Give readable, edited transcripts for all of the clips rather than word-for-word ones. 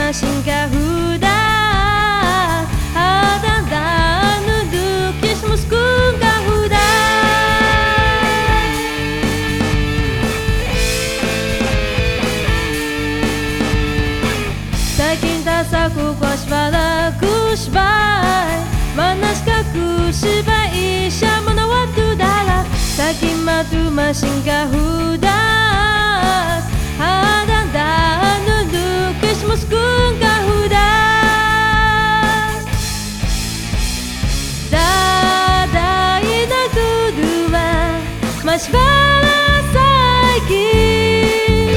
masingkah huda Hadang nudukis muskung kahuda Sakinta saku kwasbala kusbai Manaska kusbai isya menawatu dala Sakin matu masingkah hudas Hadang nudukis muskung kahudas Dadai na kuduma mas bala saiki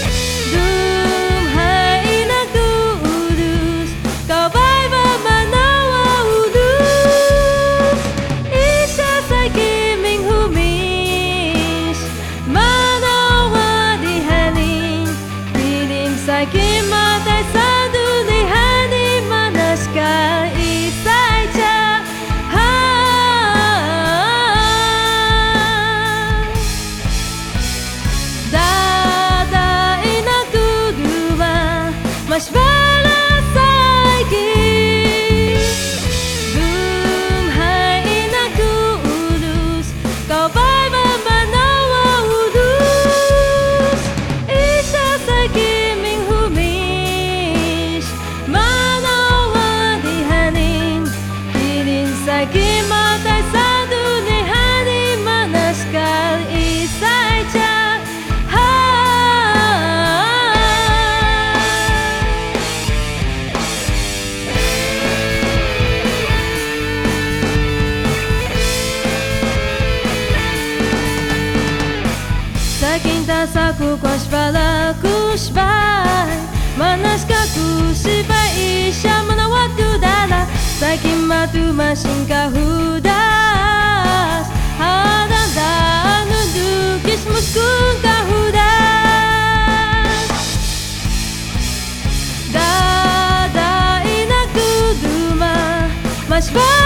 Dumhai na kuudus kau bai manawa udus Isya saiki minghumis manawa dihanin Pilim saiki matai sadu dihani manaska isai ca Dada ina kuduma mas bala saiki Dumhai ina kuudus kau bai manawa udus Isya saiki minghumis manawa dihanin Piling saiki matai sadu dihani manaskal isai ca Sakinta saku kwasbala kusbai Manaska kusbai isya menawatu dala Sakin matu masingkah hudas Hadang nudukis muskung kahudas Dada ina kuduma mas